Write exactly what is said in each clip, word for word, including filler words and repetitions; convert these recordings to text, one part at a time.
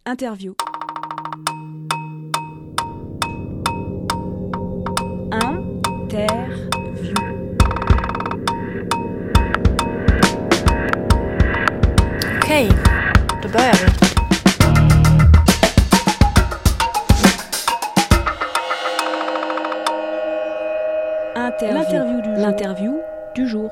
Interview. Interview. Okej, då börjar vi. Interview. L'interview du jour. L'interview du jour.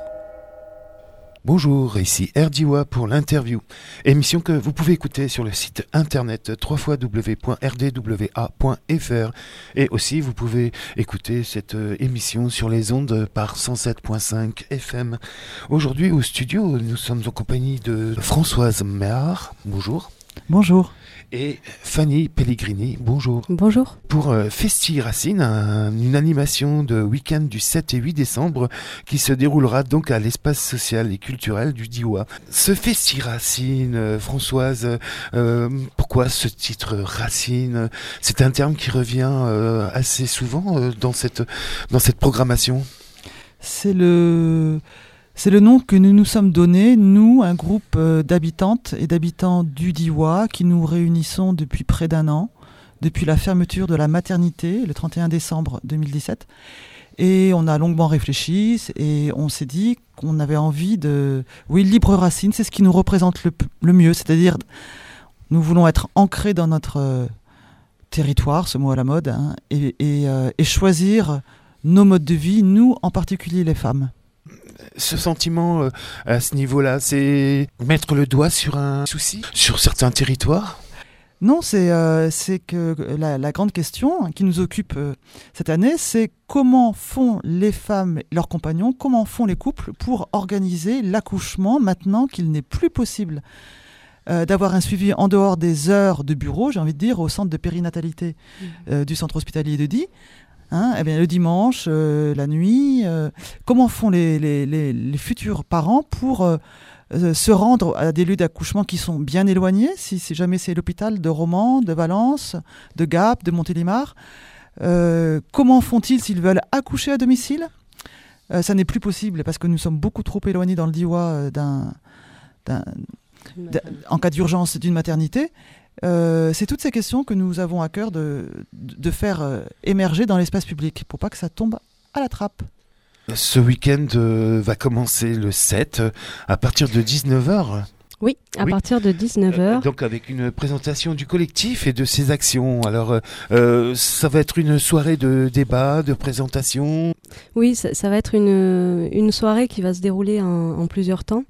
Bonjour, ici Erdiwa pour l'interview, émission que vous pouvez écouter sur le site internet w w w point r d w a point f r et aussi vous pouvez écouter cette émission sur les ondes par cent sept virgule cinq F M. Aujourd'hui au studio, nous sommes en compagnie de Françoise Méhard, bonjour. Bonjour. Et Fanny Pellegrini, bonjour. Bonjour. Pour euh, Festi Racine, un, une animation de week-end du sept et huit décembre qui se déroulera donc à l'espace social et culturel du Diois. Ce Festi Racine, euh, Françoise, euh, pourquoi ce titre Racine ? C'est un terme qui revient euh, assez souvent euh, dans cette, dans cette programmation. C'est le... C'est le nom que nous nous sommes donné, nous, un groupe d'habitantes et d'habitants du Diois, qui nous réunissons depuis près d'un an, depuis la fermeture de la maternité, le trente et un décembre deux mille dix-sept. Et on a longuement réfléchi et on s'est dit qu'on avait envie de... Oui, Libre Racine, c'est ce qui nous représente le, le mieux, c'est-à-dire nous voulons être ancrés dans notre territoire, ce mot à la mode, hein, et, et, euh, et choisir nos modes de vie, nous, en particulier les femmes. Ce sentiment euh, à ce niveau-là, c'est mettre le doigt sur un souci, sur certains territoires ? Non, c'est, euh, c'est que la, la grande question qui nous occupe euh, cette année, c'est comment font les femmes et leurs compagnons, comment font les couples pour organiser l'accouchement maintenant qu'il n'est plus possible euh, d'avoir un suivi en dehors des heures de bureau, j'ai envie de dire, au centre de périnatalité euh, du centre hospitalier de Die. Hein, eh bien, le dimanche, euh, la nuit, euh, comment font les, les, les, les futurs parents pour euh, euh, se rendre à des lieux d'accouchement qui sont bien éloignés, si, si jamais c'est l'hôpital de Romans, de Valence, de Gap, de Montélimar. Euh, comment font-ils s'ils veulent accoucher à domicile ? euh, Ça n'est plus possible parce que nous sommes beaucoup trop éloignés dans le Diois euh, d'un, d'un, d'un, en cas d'urgence d'une maternité. Euh, c'est toutes ces questions que nous avons à cœur de, de faire euh, émerger dans l'espace public pour pas que ça tombe à la trappe. Ce week-end euh, va commencer le sept euh, à partir de dix-neuf heures. Oui, à oui. partir de dix-neuf heures. Euh, donc avec une présentation du collectif et de ses actions. Alors euh, ça va être une soirée de débat, de présentation. Oui, ça, ça va être une, une soirée qui va se dérouler en, en plusieurs temps.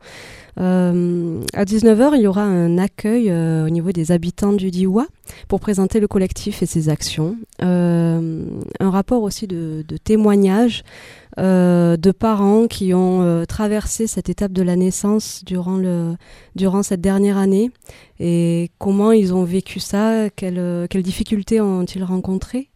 Euh, à dix-neuf heures, il y aura un accueil euh, au niveau des habitants du Diois pour présenter le collectif et ses actions. Euh, un rapport aussi de, de témoignages euh, de parents qui ont euh, traversé cette étape de la naissance durant, le, durant cette dernière année et comment ils ont vécu ça, quelles, quelles difficultés ont-ils rencontrées.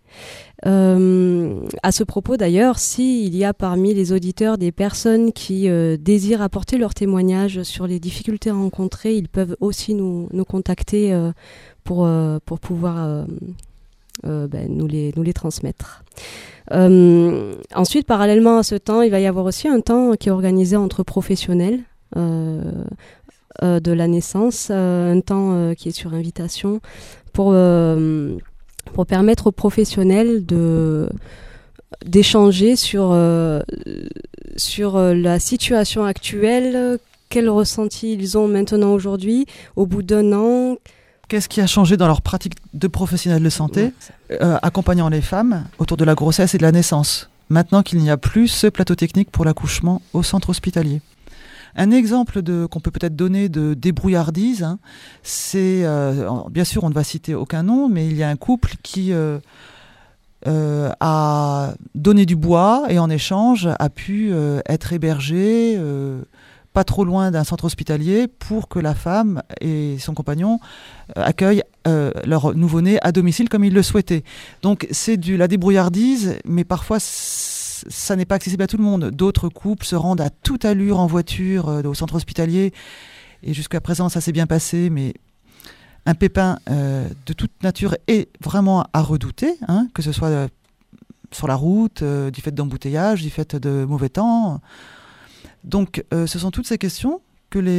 Euh, à ce propos d'ailleurs, s'il y a parmi les auditeurs des personnes qui euh, désirent apporter leur témoignage sur les difficultés rencontrées, ils peuvent aussi nous, nous contacter euh, pour, euh, pour pouvoir euh, euh, ben, nous, les, nous les transmettre. Euh, ensuite, parallèlement à ce temps, il va y avoir aussi un temps qui est organisé entre professionnels euh, euh, de la naissance, euh, un temps euh, qui est sur invitation pour... Euh, pour permettre aux professionnels de, d'échanger sur, euh, sur la situation actuelle, quel ressenti ils ont maintenant aujourd'hui, au bout d'un an. Qu'est-ce qui a changé dans leur pratique de professionnels de santé, euh, accompagnant les femmes autour de la grossesse et de la naissance, maintenant qu'il n'y a plus ce plateau technique pour l'accouchement au centre hospitalier. Un exemple de, qu'on peut peut-être donner de débrouillardise, hein, c'est, euh, bien sûr on ne va citer aucun nom, mais il y a un couple qui euh, euh, a donné du bois et en échange a pu euh, être hébergé euh, pas trop loin d'un centre hospitalier pour que la femme et son compagnon euh, accueillent euh, leur nouveau-né à domicile comme ils le souhaitaient. Donc c'est de la débrouillardise, mais parfois ça n'est pas accessible à tout le monde. D'autres couples se rendent à toute allure en voiture euh, au centre hospitalier. Et jusqu'à présent, ça s'est bien passé. Mais un pépin euh, de toute nature est vraiment à redouter, hein, que ce soit euh, sur la route, euh, du fait d'embouteillage, du fait de mauvais temps. Donc, euh, ce sont toutes ces questions que les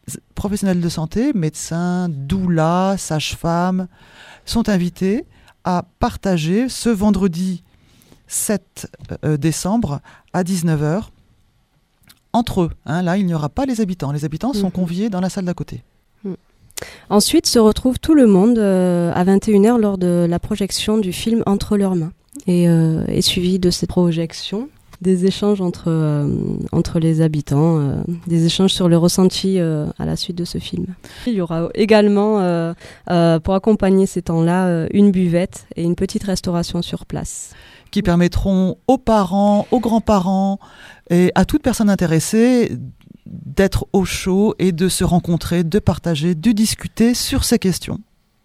professionnels de santé, médecins, doulas, sages-femmes, sont invités à partager ce vendredi sept décembre à dix-neuf heures entre eux. Hein, là, il n'y aura pas les habitants. Les habitants sont mmh. conviés dans la salle d'à côté. Mmh. Ensuite se retrouve tout le monde euh, à vingt et une heures lors de la projection du film Entre leurs mains. Et, euh, et suivi de cette projection, des échanges entre, euh, entre les habitants, euh, des échanges sur le ressenti euh, à la suite de ce film. Il y aura également, euh, euh, pour accompagner ces temps-là, euh, une buvette et une petite restauration sur place. Qui permettront aux parents, aux grands-parents et à toute personne intéressée d'être au chaud et de se rencontrer, de partager, de discuter sur ces questions.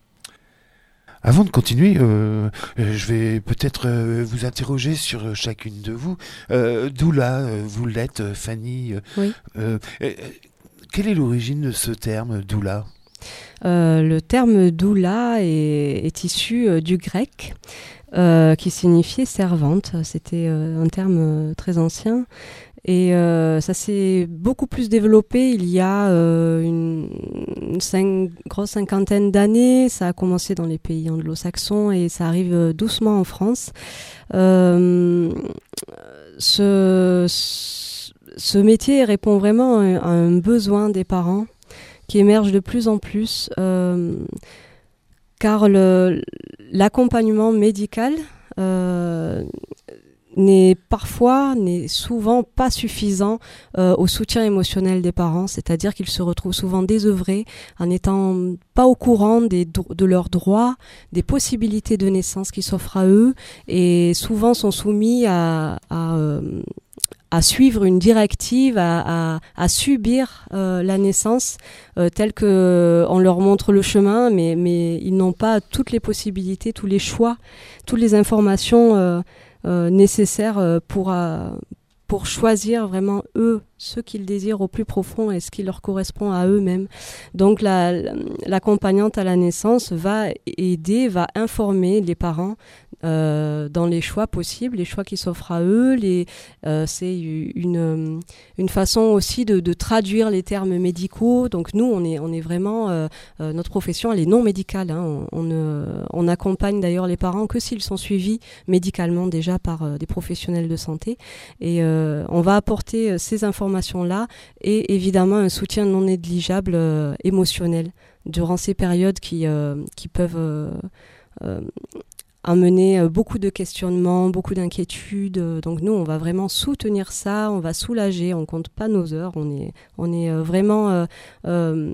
Avant de continuer, euh, je vais peut-être euh, vous interroger sur chacune de vous. Euh, Doula, euh, vous l'êtes, Fanny. Euh, oui. euh, euh, quelle est l'origine de ce terme, Doula ? euh, Le terme Doula est, est issu euh, du grec, euh, qui signifiait servante. C'était euh, un terme euh, très ancien. Et euh, ça s'est beaucoup plus développé il y a euh, une, une cinq, grosse cinquantaine d'années. Ça a commencé dans les pays anglo-saxons et ça arrive euh, doucement en France. Euh, ce, ce métier répond vraiment à un besoin des parents qui émerge de plus en plus, euh, car le, l'accompagnement médical euh, n'est parfois, n'est souvent pas suffisant euh, au soutien émotionnel des parents, c'est-à-dire qu'ils se retrouvent souvent désœuvrés en n'étant pas au courant des, de leurs droits, des possibilités de naissance qui s'offrent à eux, et souvent sont soumis à, à, euh, à suivre une directive, à, à, à subir euh, la naissance euh, telle que euh, on leur montre le chemin, mais, mais ils n'ont pas toutes les possibilités, tous les choix, toutes les informations euh, Euh, nécessaires euh, pour, euh, pour choisir vraiment eux ce qu'ils désirent au plus profond et ce qui leur correspond à eux-mêmes. Donc la, l'accompagnante à la naissance va aider, va informer les parents euh, dans les choix possibles, les choix qui s'offrent à eux. Les, euh, c'est une, une façon aussi de, de traduire les termes médicaux. Donc nous, on est, on est vraiment, euh, euh, notre profession, elle est non médicale. Hein. On, on, euh, on accompagne d'ailleurs les parents que s'ils sont suivis médicalement déjà par euh, des professionnels de santé. Et euh, on va apporter euh, ces informations-là et évidemment un soutien non négligeable euh, émotionnel durant ces périodes qui, euh, qui peuvent euh, euh, amener euh, beaucoup de questionnements, beaucoup d'inquiétudes. Donc nous, on va vraiment soutenir ça, on va soulager, on compte pas nos heures, on est, on est euh, vraiment euh, euh,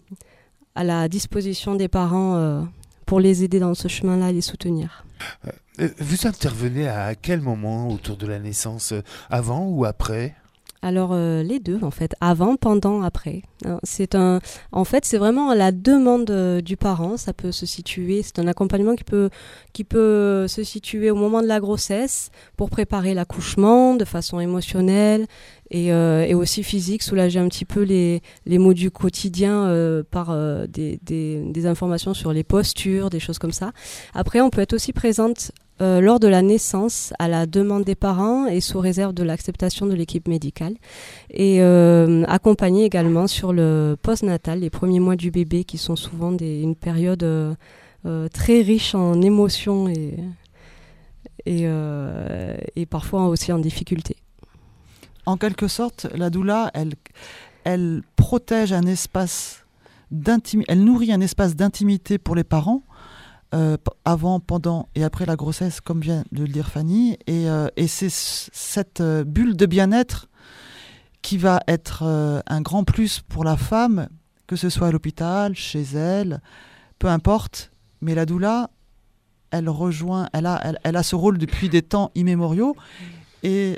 à la disposition des parents euh, pour les aider dans ce chemin-là et les soutenir. Euh, vous intervenez à quel moment autour de la naissance, avant ou après ? Alors euh, les deux en fait, avant, pendant, après. C'est un, en fait, c'est vraiment à la demande euh, du parent. Ça peut se situer, c'est un accompagnement qui peut qui peut se situer au moment de la grossesse pour préparer l'accouchement de façon émotionnelle et, euh, et aussi physique, soulager un petit peu les les maux du quotidien euh, par euh, des, des des informations sur les postures, des choses comme ça. Après, on peut être aussi présente Euh, lors de la naissance, à la demande des parents et sous réserve de l'acceptation de l'équipe médicale. Et euh, accompagner également sur le post-natal, les premiers mois du bébé qui sont souvent des, une période euh, euh, très riche en émotions et, et, euh, et parfois aussi en difficulté. En quelque sorte, la doula, elle, elle protège un espace d'intimité, elle nourrit un espace d'intimité pour les parents, Euh, avant, pendant et après la grossesse, comme vient de le dire Fanny, et, euh, et c'est c- cette euh, bulle de bien-être qui va être euh, un grand plus pour la femme, que ce soit à l'hôpital, chez elle, peu importe. Mais la doula, elle rejoint, elle a, elle, elle a ce rôle depuis des temps immémoriaux, et,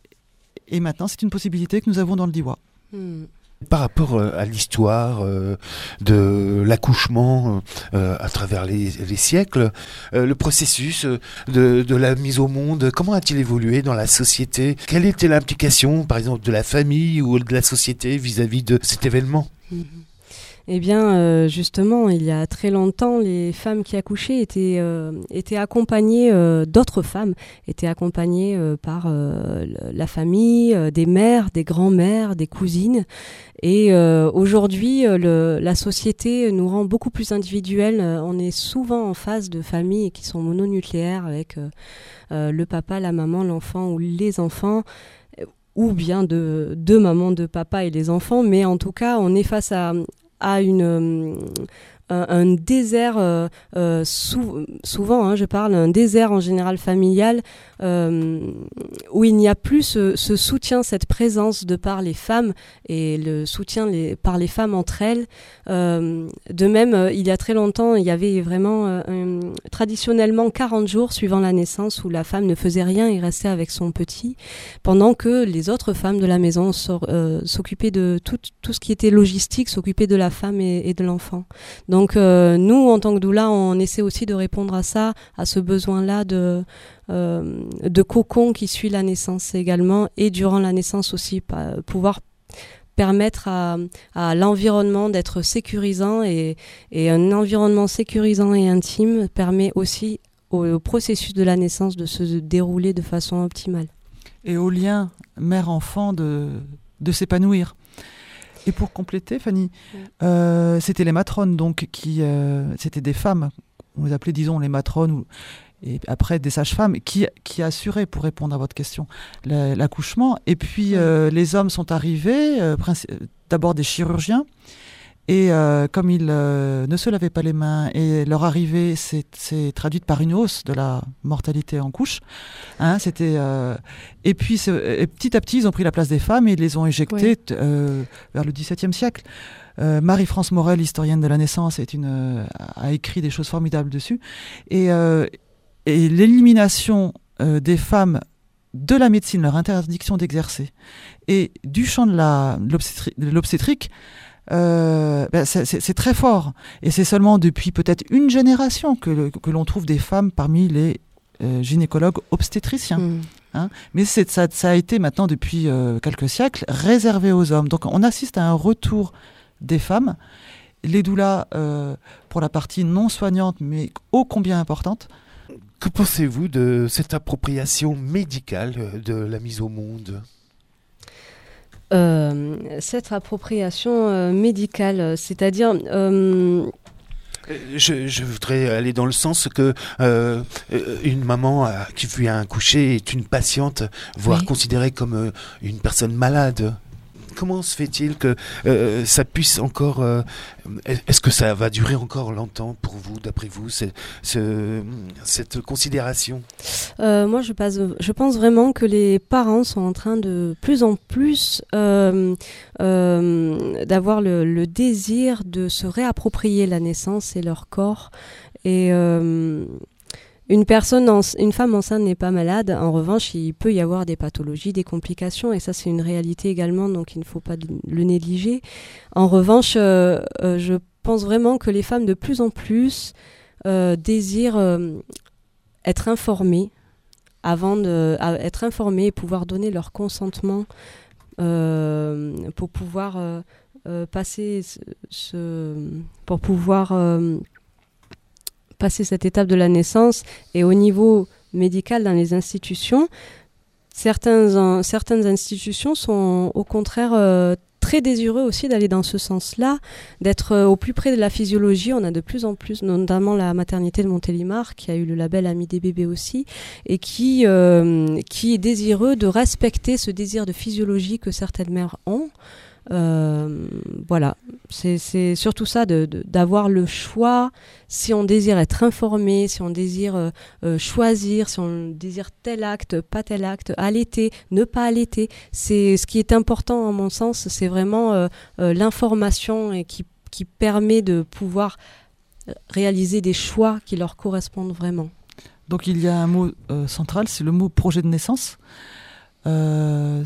et maintenant c'est une possibilité que nous avons dans le D I W A. Hmm. Par rapport euh, à l'histoire euh, de l'accouchement euh, à travers les, les siècles, euh, le processus euh, de, de la mise au monde, comment a-t-il évolué dans la société ? Quelle était l'implication, par exemple, de la famille ou de la société vis-à-vis de cet événement ? Mmh. Eh bien, euh, justement, il y a très longtemps, les femmes qui accouchaient étaient, euh, étaient accompagnées euh, d'autres femmes, étaient accompagnées euh, par euh, la famille, euh, des mères, des grands-mères, des cousines. Et euh, aujourd'hui, le, la société nous rend beaucoup plus individuels. On est souvent en face de familles qui sont mononucléaires avec euh, euh, le papa, la maman, l'enfant ou les enfants, ou bien de deux mamans, deux papas et les enfants. Mais en tout cas, on est face à, à une... Euh, Un, un désert, euh, euh, sou- souvent, hein, je parle, un désert en général familial, euh, où il n'y a plus ce, ce soutien, cette présence de par les femmes et le soutien les, par les femmes entre elles. Euh, de même, euh, il y a très longtemps, il y avait vraiment euh, un, traditionnellement quarante jours suivant la naissance où la femme ne faisait rien et restait avec son petit, pendant que les autres femmes de la maison sor- euh, s'occupaient de tout, tout ce qui était logistique, s'occupaient de la femme et, et de l'enfant. Donc, Donc euh, nous, en tant que doula, on essaie aussi de répondre à ça, à ce besoin-là de, euh, de cocon qui suit la naissance également, et durant la naissance aussi, pa- pouvoir permettre à, à l'environnement d'être sécurisant, et, et un environnement sécurisant et intime permet aussi au, au processus de la naissance de se dérouler de façon optimale. Et au lien mère-enfant de, de s'épanouir. Et pour compléter, Fanny, oui. euh, c'était les matrones, donc, qui, euh, c'était des femmes, on les appelait, disons, les matrones, ou, et après des sages-femmes, qui, qui assuraient, pour répondre à votre question, la, l'accouchement. Et puis, oui. euh, les hommes sont arrivés, euh, princi- d'abord des chirurgiens, et euh, comme ils euh, ne se lavaient pas les mains, et leur arrivée s'est, s'est traduite par une hausse de la mortalité en couche, hein, c'était, euh, et puis et petit à petit ils ont pris la place des femmes et ils les ont éjectées, oui. euh, vers le dix-septième siècle. Euh, Marie-France Morel, historienne de la naissance, est une, euh, a écrit des choses formidables dessus, et, euh, et l'élimination euh, des femmes de la médecine, leur interdiction d'exercer, et du champ de, la, de, l'obstétri- de l'obstétrique, Euh, ben c'est, c'est, c'est très fort, et c'est seulement depuis peut-être une génération que, le, que l'on trouve des femmes parmi les euh, gynécologues obstétriciens. Mmh. Hein, mais c'est, ça, ça a été maintenant depuis euh, quelques siècles réservé aux hommes. Donc on assiste à un retour des femmes. Les doulas, euh, pour la partie non soignante, mais ô combien importante. Que pensez-vous de cette appropriation médicale de la mise au monde ? Euh, cette appropriation euh, médicale, c'est-à-dire... Euh... Je, je voudrais aller dans le sens que euh, une maman à, qui vient accoucher est une patiente, voire oui. considérée comme euh, une personne malade. Comment se fait-il que euh, ça puisse encore... Euh, est-ce que ça va durer encore longtemps pour vous, d'après vous, c'est, c'est, cette considération ? euh, Moi, je, passe, je pense vraiment que les parents sont en train de plus en plus euh, euh, d'avoir le, le désir de se réapproprier la naissance et leur corps. Et... Euh, Une personne, en, une femme enceinte n'est pas malade. En revanche, il peut y avoir des pathologies, des complications, et ça, c'est une réalité également, donc il ne faut pas le négliger. En revanche, euh, euh, je pense vraiment que les femmes, de plus en plus, euh, désirent euh, être informées avant de, à, être informées et pouvoir donner leur consentement euh, pour pouvoir euh, euh, passer ce, ce, pour pouvoir euh, passer cette étape de la naissance. Et au niveau médical, dans les institutions, certains, en, certaines institutions sont au contraire euh, très désireux aussi d'aller dans ce sens-là, d'être euh, au plus près de la physiologie. On a de plus en plus, notamment la maternité de Montélimar, qui a eu le label Amis des bébés aussi, et qui, euh, qui est désireux de respecter ce désir de physiologie que certaines mères ont. Euh, voilà, c'est, c'est surtout ça, de, de, d'avoir le choix, si on désire être informé, si on désire euh, euh, choisir, si on désire tel acte, pas tel acte, allaiter, ne pas allaiter. C'est, ce qui est important à mon sens, c'est vraiment euh, euh, l'information, et qui, qui permet de pouvoir réaliser des choix qui leur correspondent vraiment. Donc il y a un mot euh, central, c'est le mot projet de naissance. Euh,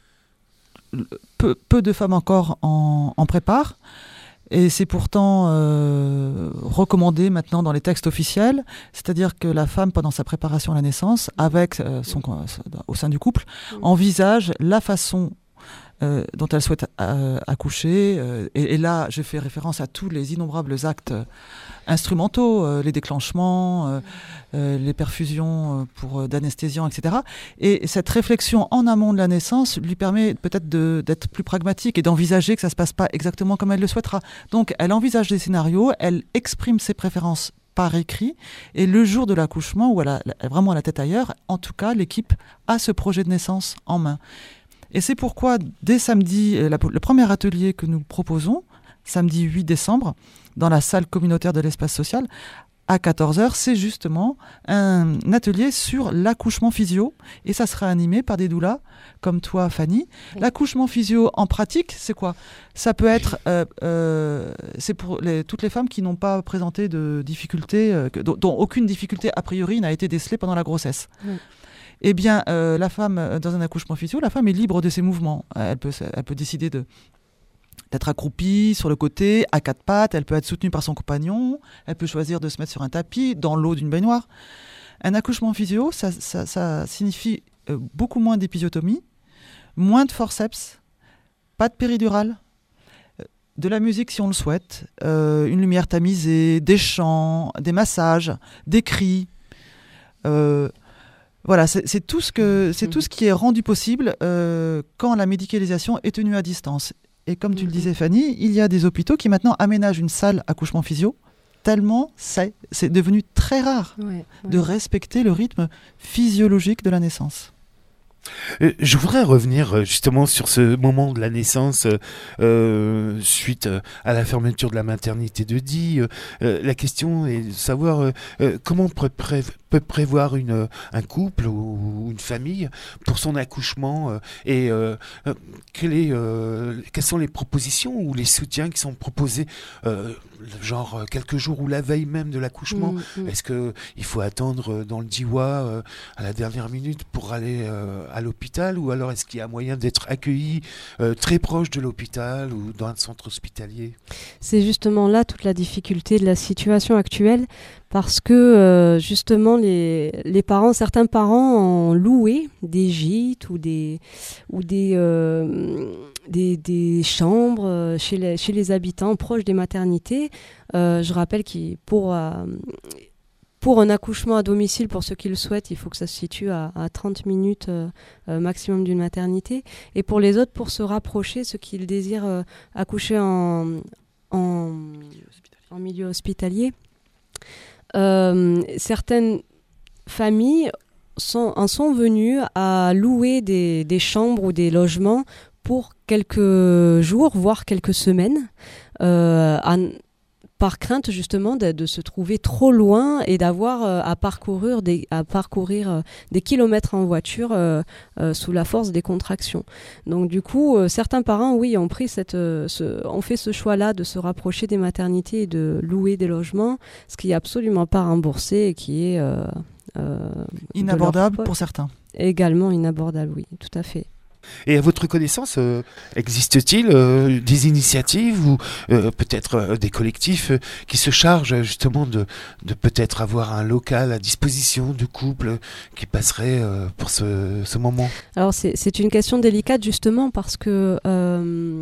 Peu, peu de femmes encore en, en préparent, et c'est pourtant euh, recommandé maintenant dans les textes officiels, c'est-à-dire que la femme, pendant sa préparation à la naissance, avec euh, son, au sein du couple, envisage la façon euh, dont elle souhaite euh, accoucher. Euh, et, et là, je fais référence à tous les innombrables actes euh, instrumentaux, euh, les déclenchements, euh, euh, les perfusions euh, pour euh, d'anesthésiants, et cetera. Et cette réflexion en amont de la naissance lui permet peut-être de, d'être plus pragmatique et d'envisager que ça ne se passe pas exactement comme elle le souhaitera. Donc, elle envisage des scénarios, elle exprime ses préférences par écrit, et le jour de l'accouchement, où elle a vraiment la tête ailleurs, en tout cas, l'équipe a ce projet de naissance en main. Et c'est pourquoi, dès samedi, la, le premier atelier que nous proposons, samedi huit décembre, dans la salle communautaire de l'espace social, à quatorze heures, c'est justement un atelier sur l'accouchement physio, et ça sera animé par des doulas comme toi, Fanny. Oui. L'accouchement physio en pratique, c'est quoi ? Ça peut être, euh, euh, c'est pour les, toutes les femmes qui n'ont pas présenté de difficultés, euh, dont, dont aucune difficulté a priori n'a été décelée pendant la grossesse. Oui. Eh bien, euh, la femme, dans un accouchement physio, la femme est libre de ses mouvements. Elle peut, elle peut décider de d'être accroupie sur le côté, à quatre pattes, elle peut être soutenue par son compagnon, elle peut choisir de se mettre sur un tapis, dans l'eau d'une baignoire. Un accouchement physio, ça, ça, ça signifie euh, beaucoup moins d'épisiotomie, moins de forceps, pas de péridurale, euh, de la musique si on le souhaite, euh, une lumière tamisée, des chants, des massages, des cris. Euh, Voilà, c'est, c'est, tout ce que, c'est tout ce qui est rendu possible euh, quand la médicalisation est tenue à distance. Et comme tu mmh. le disais, Fanny, il y a des hôpitaux qui maintenant aménagent une salle accouchement physio, tellement c'est, c'est devenu très rare ouais, ouais. de respecter le rythme physiologique de la naissance. Euh, je voudrais revenir justement sur ce moment de la naissance euh, suite à la fermeture de la maternité de Die. Euh, la question est de savoir euh, comment peut, pré- peut prévoir une, un couple ou une famille pour son accouchement euh, et euh, quelle est, euh, quelles sont les propositions ou les soutiens qui sont proposés euh, genre quelques jours ou la veille même de l'accouchement. Mmh, mmh. Est-ce qu'il faut attendre dans le D I W A euh, à la dernière minute pour aller euh, à l'hôpital, ou alors est-ce qu'il y a moyen d'être accueilli euh, très proche de l'hôpital ou dans un centre hospitalier ? C'est justement là toute la difficulté de la situation actuelle, parce que euh, justement les, les parents, certains parents ont loué des gîtes ou des, ou des, euh, des, des chambres chez les, chez les habitants proches des maternités. Euh, je rappelle que pour... Euh, Pour un accouchement à domicile, pour ceux qui le souhaitent, il faut que ça se situe à, à trente minutes euh, euh, maximum d'une maternité. Et pour les autres, pour se rapprocher, ceux qui le désirent euh, accoucher en, en, en milieu hospitalier, euh, certaines familles sont, en sont venues à louer des, des chambres ou des logements pour quelques jours, voire quelques semaines, euh, à par crainte justement de, de se trouver trop loin et d'avoir euh, à parcourir des, à parcourir euh, des kilomètres en voiture euh, euh, sous la force des contractions. Donc du coup, euh, certains parents, oui, ont pris cette, euh, ce, ont fait ce choix-là de se rapprocher des maternités et de louer des logements, ce qui est absolument pas remboursé et qui est euh, euh, inabordable pour certains. Également inabordable, oui, tout à fait. Et à votre connaissance, euh, existe-t-il euh, des initiatives ou euh, peut-être euh, des collectifs euh, qui se chargent justement de, de peut-être avoir un local à disposition de couples qui passeraient euh, pour ce, ce moment ? Alors c'est, c'est une question délicate justement parce que euh,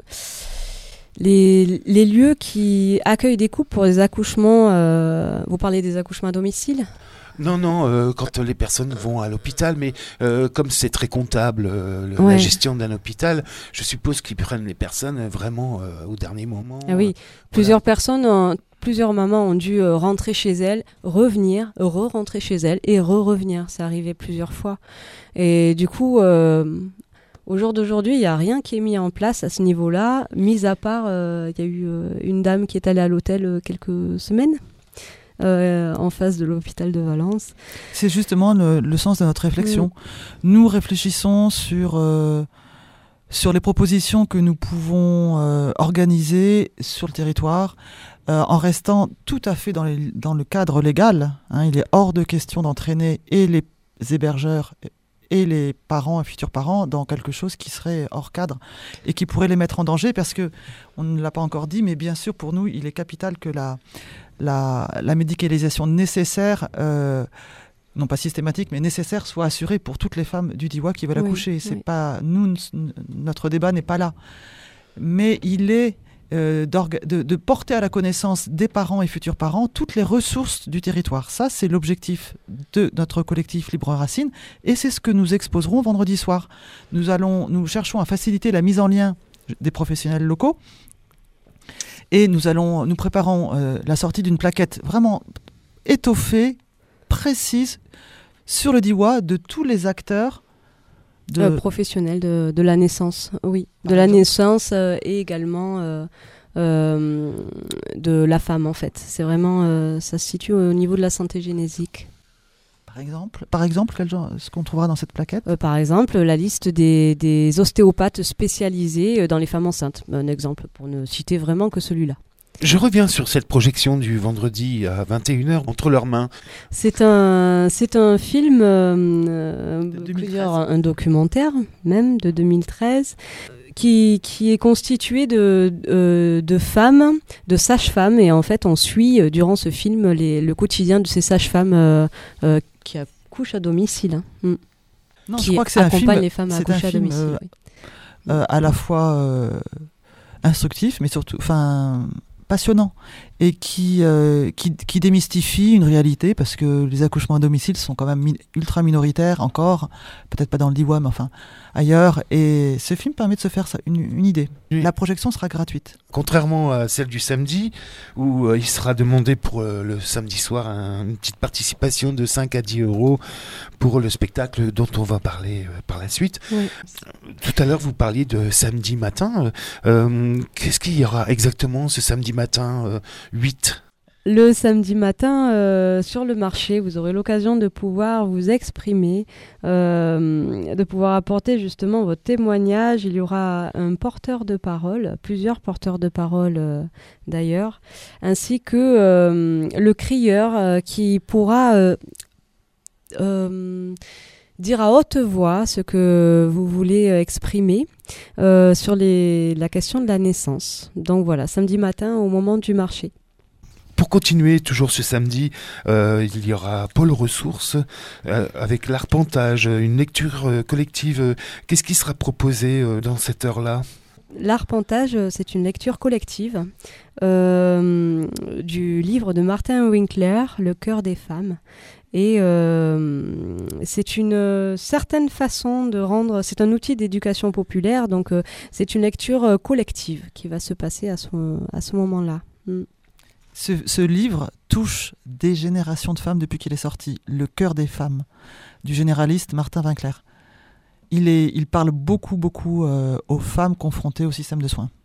les, les lieux qui accueillent des couples pour les accouchements, euh, vous parlez des accouchements à domicile ? Non, non, euh, quand les personnes vont à l'hôpital, mais euh, comme c'est très comptable, euh, le, ouais. la gestion d'un hôpital, je suppose qu'ils prennent les personnes vraiment euh, au dernier moment. Ah oui, euh, plusieurs voilà. personnes, ont, plusieurs mamans ont dû euh, rentrer chez elles, revenir, re-rentrer chez elles et re-revenir. C'est arrivé plusieurs fois. Et du coup, euh, au jour d'aujourd'hui, il n'y a rien qui est mis en place à ce niveau-là, mis à part, il euh, y a eu euh, une dame qui est allée à l'hôtel euh, quelques semaines. Euh, en face de l'hôpital de Valence. C'est justement le, le sens de notre réflexion. Mmh. Nous réfléchissons sur, euh, sur les propositions que nous pouvons euh, organiser sur le territoire euh, en restant tout à fait dans, les, dans le cadre légal. Hein. Il est hors de question d'entraîner et les hébergeurs et les parents et futurs parents dans quelque chose qui serait hors cadre et qui pourrait les mettre en danger, parce que, on ne l'a pas encore dit, mais bien sûr pour nous il est capital que la, la, la médicalisation nécessaire euh, non pas systématique, mais nécessaire, soit assurée pour toutes les femmes du D I W A qui veulent oui, accoucher. C'est oui. pas, nous, n- notre débat n'est pas là. Mais il est euh, de, de porter à la connaissance des parents et futurs parents toutes les ressources du territoire. Ça, c'est l'objectif de notre collectif Libre Racine, et c'est ce que nous exposerons vendredi soir. Nous, allons, nous cherchons à faciliter la mise en lien des professionnels locaux, et nous, allons, nous préparons euh, la sortie d'une plaquette vraiment étoffée, précise, sur le D I W A de tous les acteurs De... Euh, professionnel de, de la naissance, oui. De Par la exemple. naissance euh, et également euh, euh, de la femme, en fait. C'est vraiment, euh, ça se situe au niveau de la santé génésique. Par exemple, par exemple quel genre, ce qu'on trouvera dans cette plaquette euh, Par exemple, la liste des, des ostéopathes spécialisés dans les femmes enceintes. Un exemple, pour ne citer vraiment que celui-là. Je reviens sur cette projection du vendredi à vingt et une heures, Entre leurs mains. C'est un, c'est un film, euh, plusieurs, un documentaire même, de deux mille treize, qui, qui est constitué de, euh, de femmes, de sages-femmes, et en fait on suit euh, durant ce film les, le quotidien de ces sages-femmes euh, euh, qui accouchent à domicile. Hein. Mm. Non, qui je crois que c'est un film, les femmes à accoucher à domicile. Euh, oui. euh, à la fois euh, instructif, mais surtout... enfin. passionnant et qui, euh, qui, qui démystifie une réalité, parce que les accouchements à domicile sont quand même mi- ultra minoritaires encore, peut-être pas dans le D I W A, mais enfin ailleurs, et ce film permet de se faire ça, une, une idée. Oui. La projection sera gratuite. Contrairement à celle du samedi, où euh, il sera demandé pour euh, le samedi soir un, une petite participation de cinq à dix euros pour le spectacle dont on va parler euh, par la suite. Oui. Tout à l'heure, vous parliez de samedi matin. Euh, qu'est-ce qu'il y aura exactement ce samedi matin euh, huit ? Le samedi matin, euh, sur le marché, vous aurez l'occasion de pouvoir vous exprimer, euh, de pouvoir apporter justement votre témoignage. Il y aura un porteur de parole, plusieurs porteurs de parole euh, d'ailleurs, ainsi que euh, le crieur euh, qui pourra euh, euh, dire à haute voix ce que vous voulez euh, exprimer euh, sur les, la question de la naissance. Donc voilà, samedi matin au moment du marché. Pour continuer, toujours ce samedi, euh, il y aura Pôle Ressources euh, avec l'arpentage, une lecture euh, collective. Qu'est-ce qui sera proposé euh, dans cette heure-là ? L'arpentage, c'est une lecture collective euh, du livre de Martin Winkler, Le cœur des femmes. Et euh, c'est une euh, certaine façon de rendre... C'est un outil d'éducation populaire, donc euh, c'est une lecture euh, collective qui va se passer à ce, à ce moment-là. Mm. Ce, ce livre touche des générations de femmes depuis qu'il est sorti. Le cœur des femmes, du généraliste Martin Winkler. Il, est, il parle beaucoup, beaucoup euh, aux femmes confrontées au système de soins.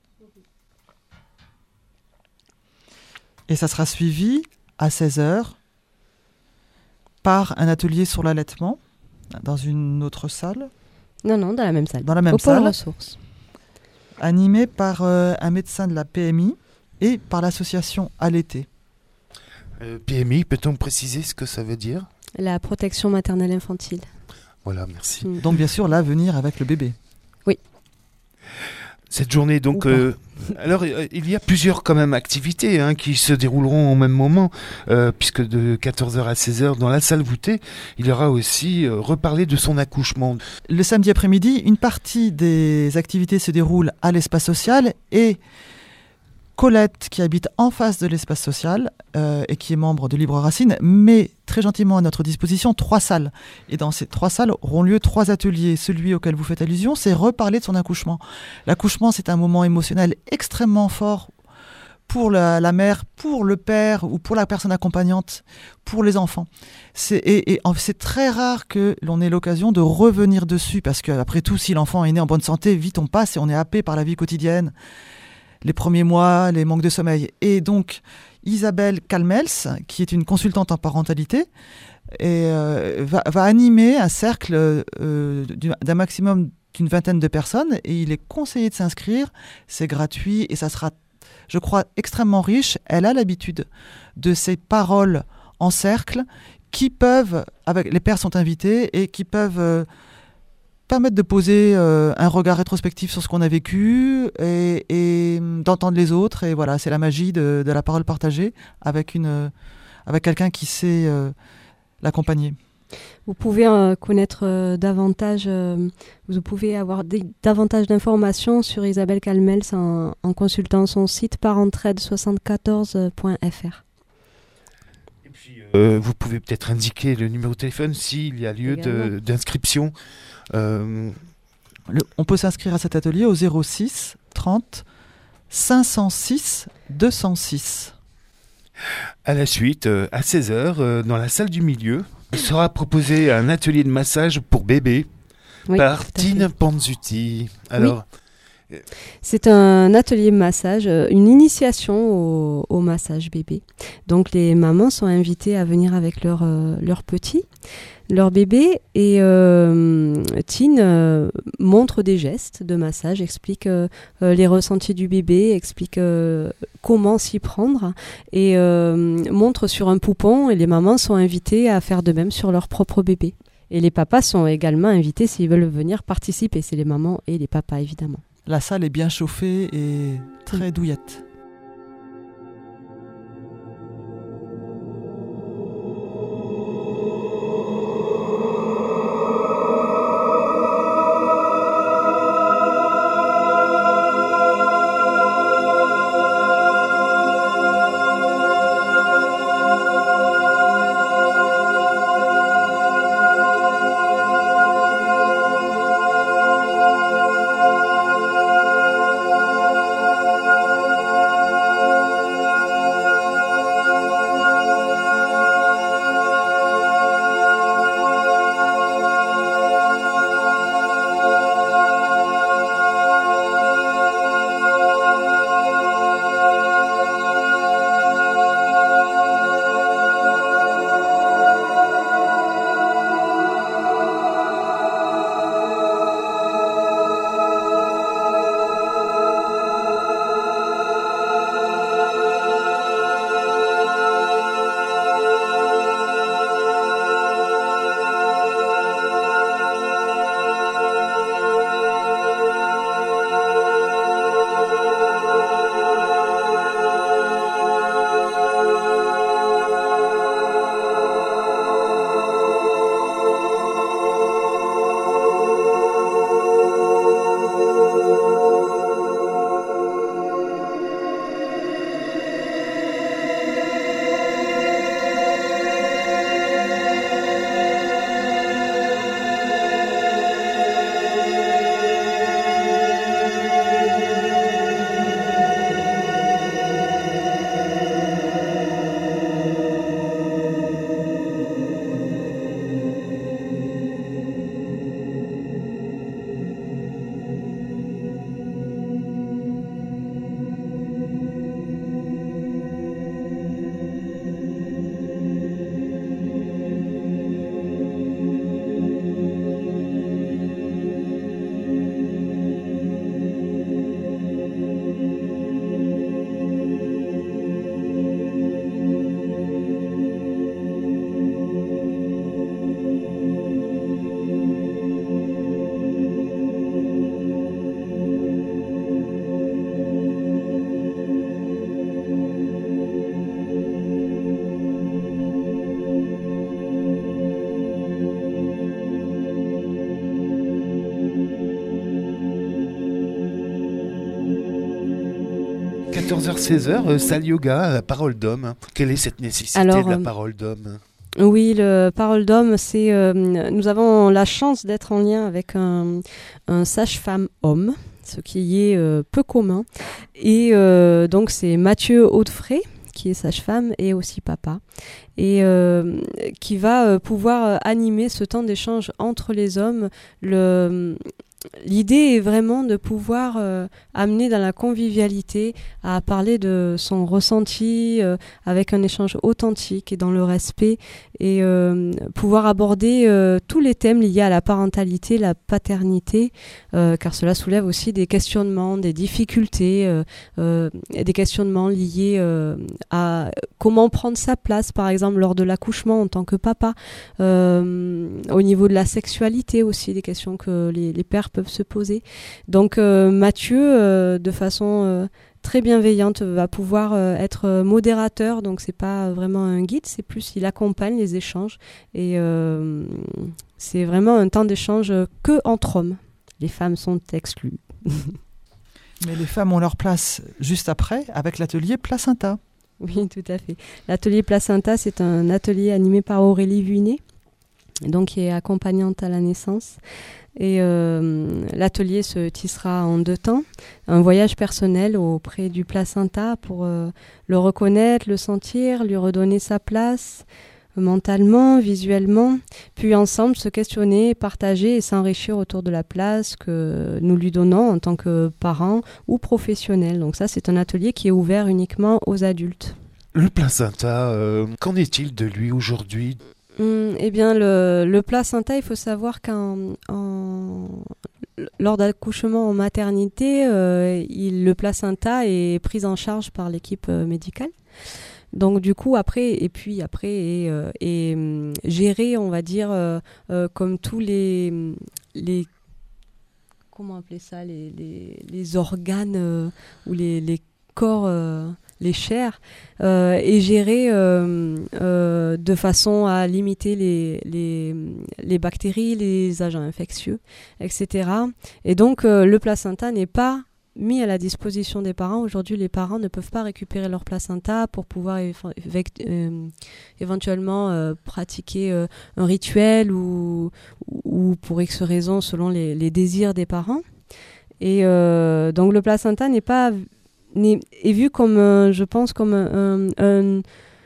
Et ça sera suivi à seize heures par un atelier sur l'allaitement dans une autre salle. Non, non, dans la même salle. Dans la même Au salle. Pôle Ressources. Animé par euh, un médecin de la P M I et par l'association Allaiter. Euh, P M I, peut-on préciser ce que ça veut dire ? La protection maternelle infantile. Voilà, merci. Mm. Donc bien sûr, l'avenir avec le bébé. Oui. Cette journée, donc, euh, alors euh, il y a plusieurs quand même activités hein, qui se dérouleront au même moment, euh, puisque de quatorze heures à seize heures, dans la salle voûtée, il y aura aussi euh, reparler de son accouchement. Le samedi après-midi, une partie des activités se déroule à l'espace social, et Colette, qui habite en face de l'espace social euh, et qui est membre de Libre Racine, met très gentiment à notre disposition trois salles. Et dans ces trois salles auront lieu trois ateliers. Celui auquel vous faites allusion, c'est reparler de son accouchement. L'accouchement, c'est un moment émotionnel extrêmement fort pour la, la mère, pour le père ou pour la personne accompagnante, pour les enfants. C'est, et, et c'est très rare que l'on ait l'occasion de revenir dessus, parce qu'après tout, si l'enfant est né en bonne santé, vite on passe et on est happé par la vie quotidienne. Les premiers mois, les manques de sommeil. Et donc, Isabelle Calmels, qui est une consultante en parentalité, et, euh, va, va animer un cercle euh, d'un maximum d'une vingtaine de personnes, et il est conseillé de s'inscrire. C'est gratuit et ça sera, je crois, extrêmement riche. Elle a l'habitude de ces paroles en cercle qui peuvent, avec les pères sont invités, et qui peuvent... Euh, permettre de poser euh, un regard rétrospectif sur ce qu'on a vécu et, et d'entendre les autres. Et voilà, c'est la magie de, de la parole partagée avec, une, avec quelqu'un qui sait euh, l'accompagner. Vous pouvez euh, connaître euh, davantage, euh, vous pouvez avoir des, davantage d'informations sur Isabelle Calmels en, en consultant son site parentraide soixante-quatorze point f r. Et puis, euh, vous pouvez peut-être indiquer le numéro de téléphone s'il y a lieu de, d'inscription. Euh... Le, on peut s'inscrire à cet atelier au zéro six trente cinq cent six deux cent six. À la suite, euh, à seize heures, euh, dans la salle du milieu, sera proposé un atelier de massage pour bébé Oui, par tout à Tine fait. Panzuti. Alors, C'est un atelier massage, euh, une initiation au, au massage bébé. Donc les mamans sont invitées à venir avec leur, euh, leur petit, leur bébé, et euh, Tine euh, montre des gestes de massage, explique euh, euh, les ressentis du bébé, explique euh, comment s'y prendre, et euh, montre sur un poupon, et les mamans sont invitées à faire de même sur leur propre bébé. Et les papas sont également invités s'ils veulent venir participer, c'est les mamans et les papas évidemment. La salle est bien chauffée et très douillette. quatorze heures seize heures, euh, salle yoga, la parole d'homme. Quelle est cette nécessité Alors, de la euh, parole d'homme? Oui, le Parole d'homme, c'est euh, nous avons la chance d'être en lien avec un, un sage-femme homme, ce qui est euh, peu commun. Et euh, donc c'est Mathieu Haudefray, qui est sage-femme et aussi papa, et euh, qui va euh, pouvoir animer ce temps d'échange entre les hommes. Le L'idée est vraiment de pouvoir euh, amener dans la convivialité à parler de son ressenti euh, avec un échange authentique et dans le respect, et euh, pouvoir aborder euh, tous les thèmes liés à la parentalité, la paternité, euh, car cela soulève aussi des questionnements, des difficultés, euh, euh, des questionnements liés euh, à comment prendre sa place, par exemple lors de l'accouchement en tant que papa, euh, au niveau de la sexualité aussi, des questions que les, les pères peuvent se poser. Donc euh, Mathieu, euh, de façon euh, très bienveillante, va pouvoir euh, être modérateur. Donc c'est pas vraiment un guide, c'est plus il accompagne les échanges et euh, c'est vraiment un temps d'échange que entre hommes. Les femmes sont exclues. Mais les femmes ont leur place juste après avec l'atelier Placenta. Oui, tout à fait. L'atelier Placenta, c'est un atelier animé par Aurélie Vuinet, donc qui est accompagnante à la naissance. Et euh, l'atelier se tissera en deux temps. Un voyage personnel auprès du placenta pour euh, le reconnaître, le sentir, lui redonner sa place, mentalement, visuellement, puis ensemble se questionner, partager et s'enrichir autour de la place que nous lui donnons en tant que parents ou professionnels. Donc ça, c'est un atelier qui est ouvert uniquement aux adultes. Le placenta, euh, qu'en est-il de lui aujourd'hui ? Hum, eh bien, le, le placenta, il faut savoir qu'en en, lors d'accouchement en maternité, euh, il, le placenta est pris en charge par l'équipe euh, médicale. Donc du coup après et puis après et, euh, et euh, géré on va dire euh, euh, comme tous les les comment appeler ça les les, les organes euh, ou les les corps euh, les chairs euh, et géré euh, euh, de façon à limiter les les les bactéries, les agents infectieux, et cetera. Et donc euh, le placenta n'est pas mis à la disposition des parents. Aujourd'hui, les parents ne peuvent pas récupérer leur placenta pour pouvoir éve- éve- euh, éventuellement euh, pratiquer euh, un rituel ou, ou pour X raisons selon les, les désirs des parents. Et euh, donc le placenta n'est pas n'est, est vu comme, euh, je pense, comme un, un,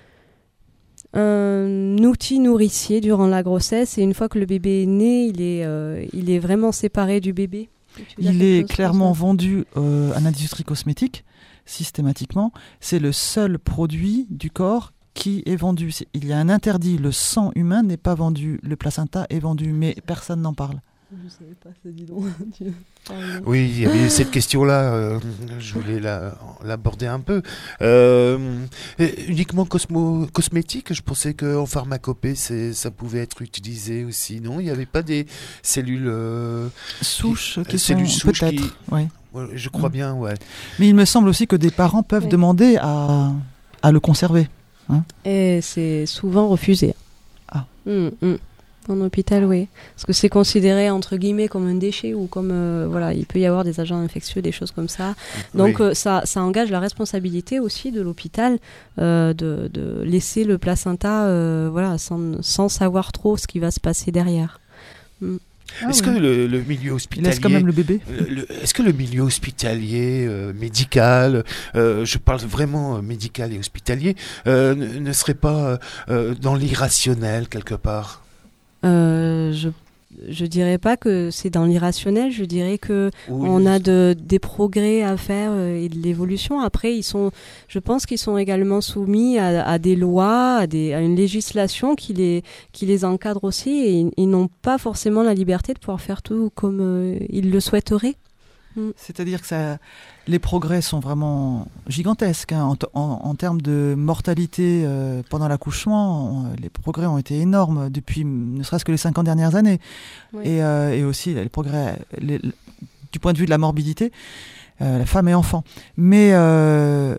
un outil nourricier durant la grossesse. Et une fois que le bébé est né, il est, euh, il est vraiment séparé du bébé. Il est clairement vendu euh, à l'industrie cosmétique, systématiquement. C'est le seul produit du corps qui est vendu. C'est, il y a un interdit. Le sang humain n'est pas vendu. Le placenta est vendu, mais personne n'en parle. Je ne savais pas ça, dis donc. Oui, il y avait cette question-là, euh, je voulais la, l'aborder un peu. Euh, uniquement cosmo, cosmétique, je pensais qu'en pharmacopée, c'est, ça pouvait être utilisé aussi, non ? Il n'y avait pas des cellules... Euh, souches qui, qui sont cellules souches peut-être, qui... ouais. Ouais, je crois mmh. bien, ouais. Mais il me semble aussi que des parents peuvent ouais. demander à, à le conserver. Hein ? Et c'est souvent refusé. Ah. Mmh, mmh. En hôpital, oui. Parce que c'est considéré, entre guillemets, comme un déchet ou comme... Euh, voilà, il peut y avoir des agents infectieux, des choses comme ça. Donc, oui. euh, ça, ça engage la responsabilité aussi de l'hôpital euh, de, de laisser le placenta euh, voilà, sans, sans savoir trop ce qui va se passer derrière. Mm. Ah est-ce oui. que le, le milieu hospitalier... Il laisse quand même le bébé le, le, Est-ce que le milieu hospitalier, euh, médical, euh, je parle vraiment euh, médical et hospitalier, euh, ne, ne serait pas euh, dans l'irrationnel quelque part ? Euh, je je dirais pas que c'est dans l'irrationnel, je dirais que oui. on a de, des progrès à faire euh, et de l'évolution. Après, ils sont, je pense qu'ils sont également soumis à, à des lois, à, des, à une législation qui les, qui les encadre aussi et ils, ils n'ont pas forcément la liberté de pouvoir faire tout comme euh, ils le souhaiteraient. Mm. C'est-à-dire que ça, les progrès sont vraiment gigantesques hein, en, en, en termes de mortalité euh, pendant l'accouchement. On, les progrès ont été énormes depuis ne serait-ce que les cinquante dernières années. Oui. Et, euh, et aussi les progrès les, les, du point de vue de la morbidité, euh, la femme et enfant. Mais, euh,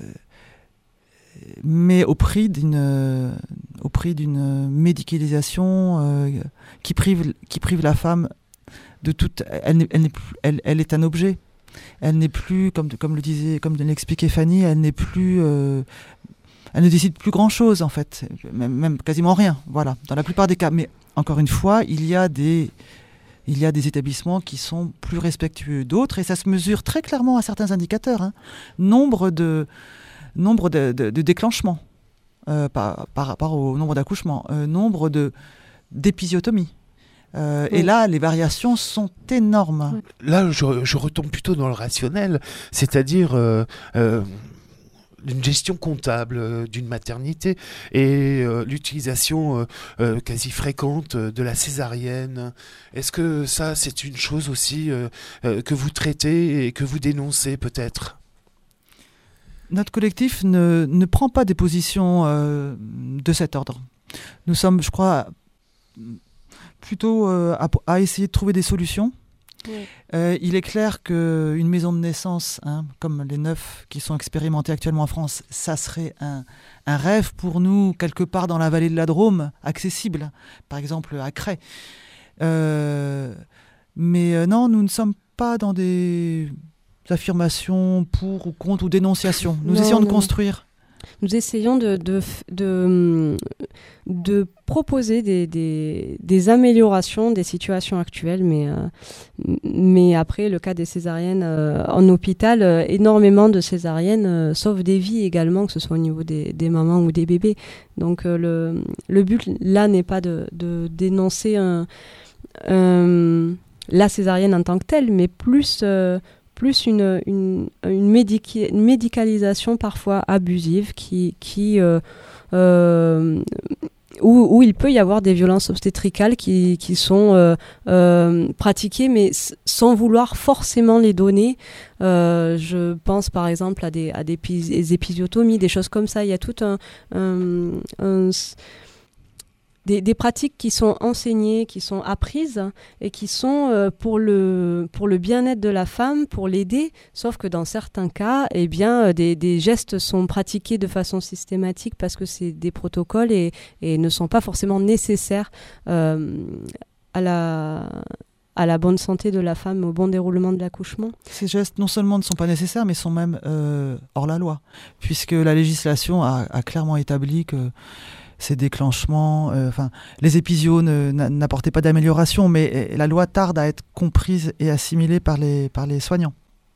mais au prix d'une, au prix d'une médicalisation euh, qui, prive, qui prive la femme de toute, elle, n'est, elle, n'est plus, elle, elle est un objet. Elle n'est plus, comme, comme le disait, comme l'expliquait Fanny, elle n'est plus, euh, elle ne décide plus grand chose en fait, même, même quasiment rien. Voilà, dans la plupart des cas. Mais encore une fois, il y a des, il y a des établissements qui sont plus respectueux d'autres, et ça se mesure très clairement à certains indicateurs. Hein. Nombre de, nombre de, de, de déclenchements euh, par, par rapport au nombre d'accouchements, euh, nombre de d'épisiotomies. Euh, oui. Et là, les variations sont énormes. Là, je, je retombe plutôt dans le rationnel, c'est-à-dire euh, euh, une gestion comptable euh, d'une maternité et euh, l'utilisation euh, euh, quasi fréquente de la césarienne. Est-ce que ça, c'est une chose aussi euh, euh, que vous traitez et que vous dénoncez peut-être ? Notre collectif ne, ne prend pas des positions euh, de cet ordre. Nous sommes, je crois... plutôt euh, à, à essayer de trouver des solutions Ouais. Euh, il est clair qu'une maison de naissance, hein, comme les neuf qui sont expérimentées actuellement en France, ça serait un, un rêve pour nous, quelque part dans la vallée de la Drôme, accessible, par exemple à Cray. Euh, mais euh, non, nous ne sommes pas dans des affirmations pour ou contre ou dénonciations. Nous non, essayons de non. construire. Nous essayons de, de, de, de proposer des, des, des améliorations des situations actuelles, mais, euh, mais après, le cas des césariennes euh, en hôpital, euh, énormément de césariennes euh, sauvent des vies également, que ce soit au niveau des, des mamans ou des bébés. Donc euh, le, le but là n'est pas de, de dénoncer un, un, la césarienne en tant que telle, mais plus... Euh, plus une, une, une, médici- une médicalisation parfois abusive qui, qui, euh, euh, où, où il peut y avoir des violences obstétricales qui, qui sont euh, euh, pratiquées mais s- sans vouloir forcément les donner. Euh, je pense par exemple à des, à des, épis- des épisiotomies, des choses comme ça. Il y a tout un... un, un Des, des pratiques qui sont enseignées, qui sont apprises et qui sont euh, pour, le, pour le bien-être de la femme, pour l'aider, sauf que dans certains cas, eh bien, des, des gestes sont pratiqués de façon systématique parce que c'est des protocoles et, et ne sont pas forcément nécessaires euh, à la... à la bonne santé de la femme, au bon déroulement de l'accouchement. Ces gestes non seulement ne sont pas nécessaires, mais sont même euh, hors la loi, puisque la législation a, a clairement établi que ces déclenchements, euh, enfin, les épisio ne, n'apportaient pas d'amélioration, mais la loi tarde à être comprise et assimilée par les, par les soignants.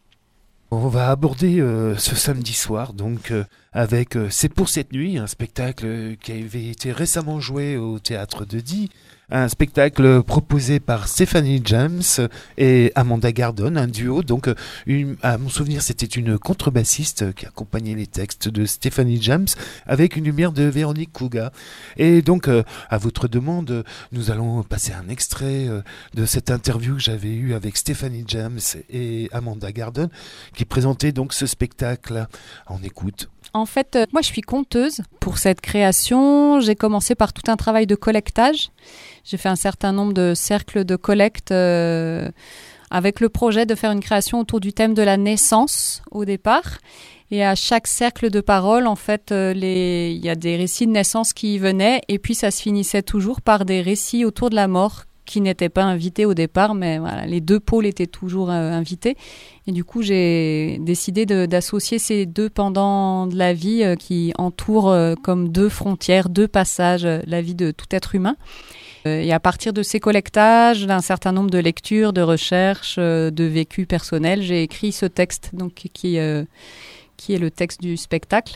On va aborder euh, ce samedi soir, donc euh, avec euh, C'est pour cette nuit, un spectacle qui avait été récemment joué au Théâtre de Die, un spectacle proposé par Stephanie James et Amanda Gardon, un duo. Donc, une, à mon souvenir, c'était une contrebassiste qui accompagnait les textes de Stephanie James avec une lumière de Véronique Kouga. Et donc, euh, à votre demande, nous allons passer un extrait euh, de cette interview que j'avais eue avec Stephanie James et Amanda Gardon qui présentaient donc ce spectacle. On écoute. En fait, euh, moi je suis conteuse pour cette création. J'ai commencé par tout un travail de collectage. J'ai fait un certain nombre de cercles de collecte euh, avec le projet de faire une création autour du thème de la naissance au départ. Et à chaque cercle de parole, en fait, euh, les... il y a des récits de naissance qui venaient et puis ça se finissait toujours par des récits autour de la mort qui n'étaient pas invités au départ, mais voilà, les deux pôles étaient toujours euh, invités. Et du coup, j'ai décidé de, d'associer ces deux pendants de la vie euh, qui entourent euh, comme deux frontières, deux passages, euh, la vie de tout être humain. Euh, et à partir de ces collectages, d'un certain nombre de lectures, de recherches, euh, de vécus personnels, j'ai écrit ce texte, donc qui, euh, qui est le texte du spectacle.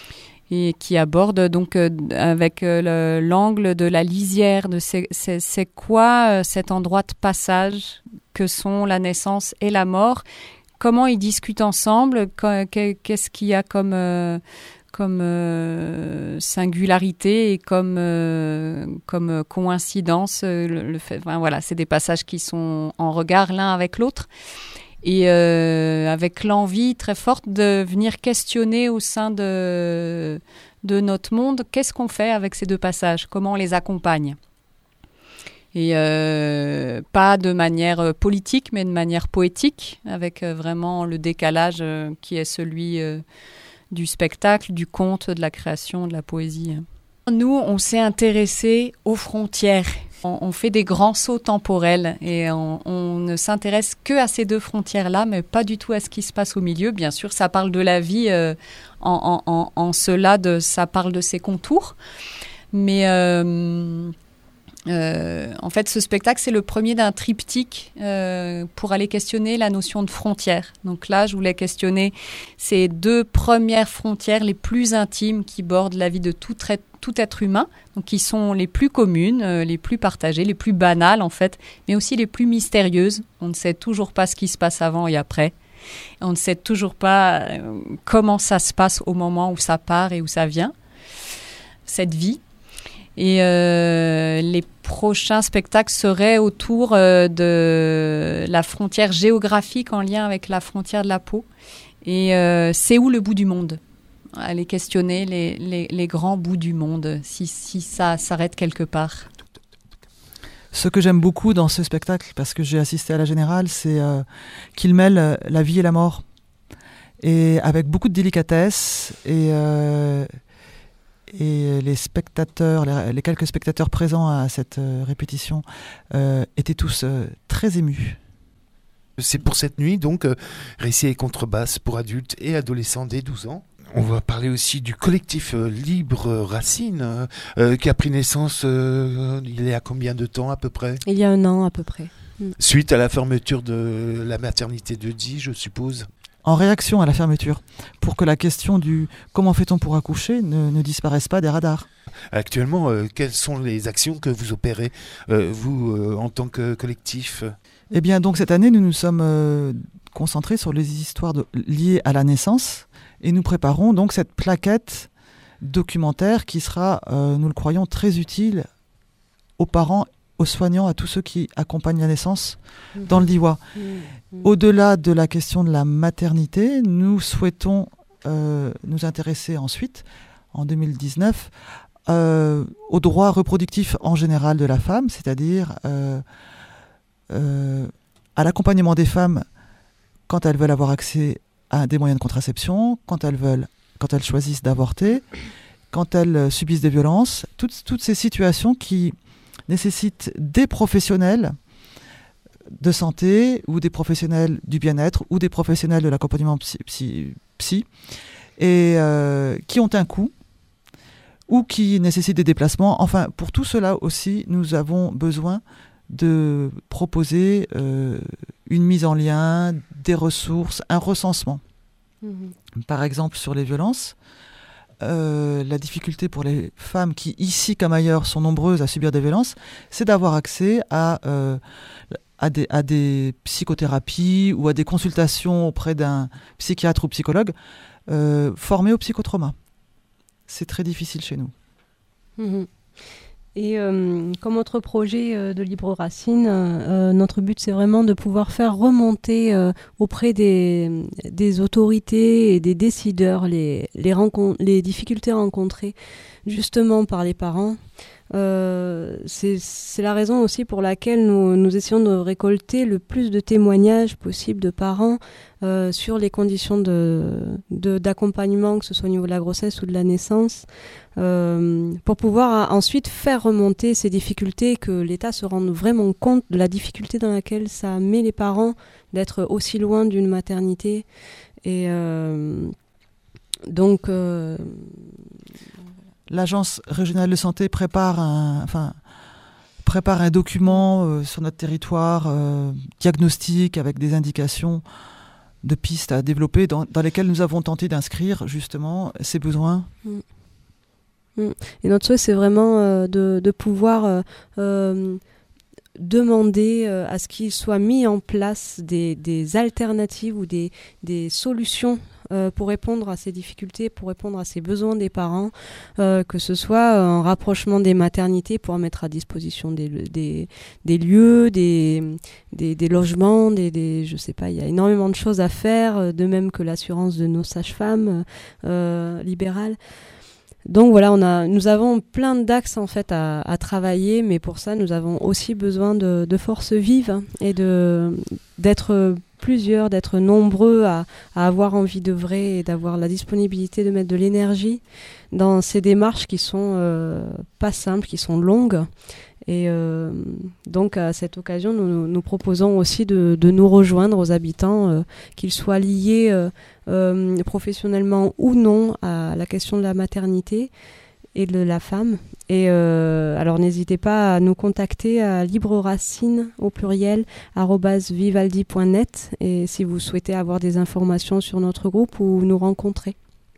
Et qui aborde donc euh, avec euh, le, l'angle de la lisière, de c'est, c'est, c'est quoi euh, cet endroit de passage que sont la naissance et la mort, comment ils discutent ensemble, qu'est-ce qu'il y a comme, euh, comme euh, singularité et comme, euh, comme coïncidence. Le, le fait, enfin, voilà, c'est des passages qui sont en regard l'un avec l'autre. Et euh, avec l'envie très forte de venir questionner au sein de, de notre monde, qu'est-ce qu'on fait avec ces deux passages, comment on les accompagne. Et euh, pas de manière politique, mais de manière poétique, avec euh, vraiment le décalage euh, qui est celui euh, du spectacle, du conte, de la création, de la poésie. Nous, on s'est intéressés aux frontières. On fait des grands sauts temporels et on, on ne s'intéresse que à ces deux frontières-là, mais pas du tout à ce qui se passe au milieu. Bien sûr, ça parle de la vie euh, en, en, en cela, de, ça parle de ses contours. Mais euh, euh, en fait, ce spectacle, c'est le premier d'un triptyque euh, pour aller questionner la notion de frontière. Donc là, je voulais questionner ces deux premières frontières les plus intimes qui bordent la vie de tout être tout être humain, donc qui sont les plus communes, euh, les plus partagées, les plus banales en fait, mais aussi les plus mystérieuses. On ne sait toujours pas ce qui se passe avant et après. On ne sait toujours pas euh, comment ça se passe au moment où ça part et où ça vient, cette vie. Et euh, les prochains spectacles seraient autour euh, de la frontière géographique en lien avec la frontière de la peau. Et euh, c'est où le bout du monde ? Aller questionner les, les, les grands bouts du monde, si, si ça s'arrête quelque part. Ce que j'aime beaucoup dans ce spectacle, parce que j'ai assisté à la Générale, c'est euh, qu'il mêle la vie et la mort. Et avec beaucoup de délicatesse, et, euh, et les spectateurs, les, les quelques spectateurs présents à cette euh, répétition euh, étaient tous euh, très émus. C'est pour cette nuit, donc, euh, récit et contrebasse pour adultes et adolescents dès douze ans. On va parler aussi du collectif euh, Libre Racine, euh, euh, qui a pris naissance euh, il y a combien de temps à peu près ? Il y a un an à peu près. Suite à la fermeture de la maternité de Die, je suppose. En réaction à la fermeture, pour que la question du « comment fait-on pour accoucher » ne, ne disparaisse pas des radars. Actuellement, euh, quelles sont les actions que vous opérez, euh, vous, euh, en tant que collectif ? Eh bien, donc cette année, nous nous sommes euh, concentrés sur les histoires de, liées à la naissance et nous préparons donc cette plaquette documentaire qui sera, euh, nous le croyons, très utile aux parents, aux soignants, à tous ceux qui accompagnent la naissance mmh. dans le D I W A. Mmh. Mmh. Au-delà de la question de la maternité, nous souhaitons euh, nous intéresser ensuite, en deux mille dix-neuf, euh, aux droits reproductifs en général de la femme, c'est-à-dire euh, euh, à l'accompagnement des femmes quand elles veulent avoir accès à des moyens de contraception, quand elles veulent, quand elles choisissent d'avorter, quand elles subissent des violences, toutes, toutes ces situations qui nécessitent des professionnels de santé ou des professionnels du bien-être ou des professionnels de l'accompagnement psy, psy, psy et euh, qui ont un coût ou qui nécessitent des déplacements. Enfin, pour tout cela aussi, nous avons besoin de proposer euh, une mise en lien, des ressources, un recensement. Mmh. Par exemple, sur les violences, euh, la difficulté pour les femmes qui, ici comme ailleurs, sont nombreuses à subir des violences, c'est d'avoir accès à, euh, à, des, à des psychothérapies ou à des consultations auprès d'un psychiatre ou psychologue euh, formé au psychotrauma. C'est très difficile chez nous. Mmh. Et euh, comme autre projet euh, de Libre Racine, euh, notre but c'est vraiment de pouvoir faire remonter euh, auprès des, des autorités et des décideurs les, les, rencon- les difficultés rencontrées justement par les parents. Euh, c'est, c'est la raison aussi pour laquelle nous, nous essayons de récolter le plus de témoignages possible de parents euh, sur les conditions de, de, d'accompagnement, que ce soit au niveau de la grossesse ou de la naissance, euh, pour pouvoir ensuite faire remonter ces difficultés, que l'État se rende vraiment compte de la difficulté dans laquelle ça met les parents d'être aussi loin d'une maternité. Et euh, donc... Euh, L'Agence régionale de santé prépare un, enfin, prépare un document euh, sur notre territoire, euh, diagnostic avec des indications de pistes à développer, dans, dans lesquelles nous avons tenté d'inscrire justement ces besoins. Mmh. Mmh. Et notre souhait, c'est vraiment euh, de, de pouvoir euh, euh, demander euh, à ce qu'il soit mis en place des, des alternatives ou des, des solutions Euh, pour répondre à ces difficultés, pour répondre à ces besoins des parents, euh, que ce soit un rapprochement des maternités pour mettre à disposition des, des, des lieux, des, des, des logements, des, des, je sais pas, il y a énormément de choses à faire, de même que l'assurance de nos sages-femmes euh, libérales. Donc voilà, on a, nous avons plein d'axes en fait à, à travailler, mais pour ça nous avons aussi besoin de, de forces vives et de, d'être plusieurs, d'être nombreux à, à avoir envie d'œuvrer et d'avoir la disponibilité de mettre de l'énergie dans ces démarches qui sont euh, pas simples, qui sont longues. Et euh, donc à cette occasion, nous, nous proposons aussi de, de nous rejoindre aux habitants, euh, qu'ils soient liés euh, euh, professionnellement ou non à la question de la maternité et de la femme. Et euh, alors n'hésitez pas à nous contacter à libreracine au pluriel arobase vivaldi point net, et si vous souhaitez avoir des informations sur notre groupe ou nous rencontrer.